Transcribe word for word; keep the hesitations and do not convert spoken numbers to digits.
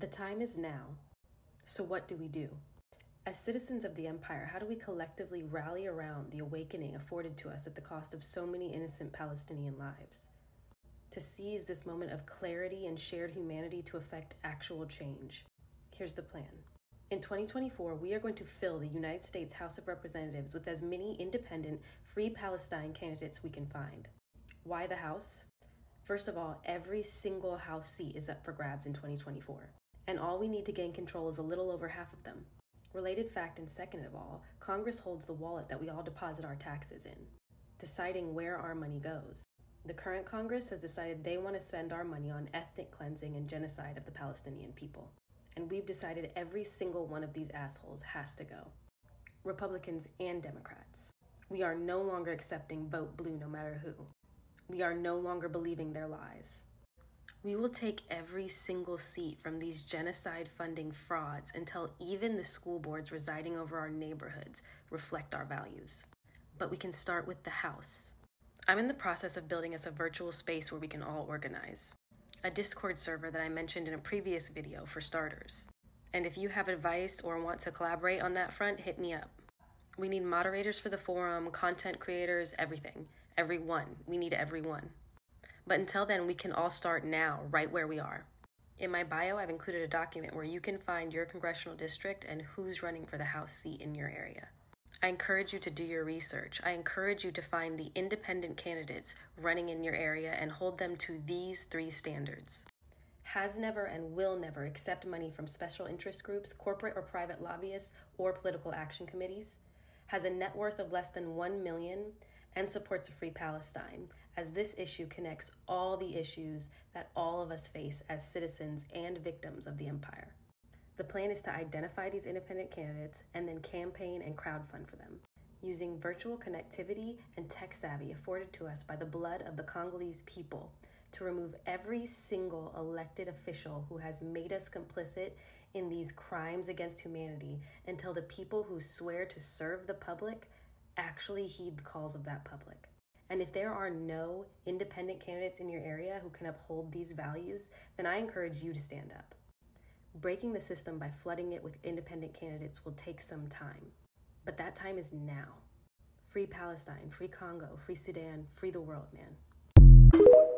The time is now. So what do we do? As citizens of the empire, how do we collectively rally around the awakening afforded to us at the cost of so many innocent Palestinian lives? To seize this moment of clarity and shared humanity to effect actual change. Here's the plan. In twenty twenty-four, we are going to fill the United States House of Representatives with as many independent, free Palestine candidates we can find. Why the House? First of all, every single House seat is up for grabs in twenty twenty-four, and all we need to gain control is a little over half of them. Related fact, and second of all, Congress holds the wallet that we all deposit our taxes in, deciding where our money goes. The current Congress has decided they want to spend our money on ethnic cleansing and genocide of the Palestinian people. And we've decided every single one of these assholes has to go. Republicans and Democrats. We are no longer accepting vote blue no matter who. We are no longer believing their lies. We will take every single seat from these genocide funding frauds until even the school boards residing over our neighborhoods reflect our values. But we can start with the House. I'm in the process of building us a virtual space where we can all organize. A Discord server that I mentioned in a previous video for starters. And if you have advice or want to collaborate on that front, hit me up. We need moderators for the forum, content creators, everything. Everyone. We need everyone. But until then, we can all start now, right where we are. In my bio, I've included a document where you can find your congressional district and who's running for the House seat in your area. I encourage you to do your research. I encourage you to find the independent candidates running in your area and hold them to these three standards. Has never and will never accept money from special interest groups, corporate or private lobbyists, or political action committees. Has a net worth of less than one million dollars and supports a free Palestine, as this issue connects all the issues that all of us face as citizens and victims of the empire. The plan is to identify these independent candidates and then campaign and crowdfund for them, using virtual connectivity and tech savvy afforded to us by the blood of the Congolese people to remove every single elected official who has made us complicit in these crimes against humanity until the people who swear to serve the public actually heed the calls of that public. And if there are no independent candidates in your area who can uphold these values, then I encourage you to stand up. Breaking the system by flooding it with independent candidates will take some time, but that time is now. Free Palestine, free Congo, free Sudan, free the world, man.